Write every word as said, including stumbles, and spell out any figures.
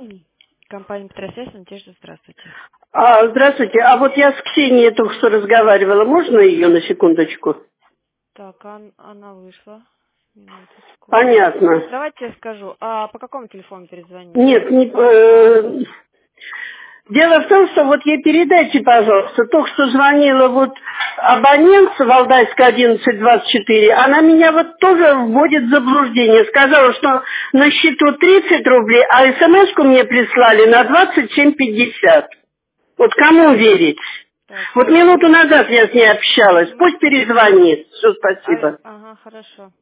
Компания Петросвязь, Надежда, здравствуйте. А, здравствуйте. А вот я с Ксенией только что разговаривала. Можно ее на секундочку? Так, он- она вышла. Минуточку. Понятно. Давайте я скажу. А по какому телефону перезвонить? Нет, не, э, дело в том, что вот ей передайте, пожалуйста, только что звонила вот абонент с Валдайска одиннадцать двадцать четыре, она меня вот тоже вводит в заблуждение. Сказала, что на счету тридцать рублей, а смс-ку мне прислали на двадцать семь пятьдесят. Вот кому верить? Так, Вот сейчас. минуту назад я с ней общалась. Пусть перезвонит. Все, А, спасибо. ага, хорошо.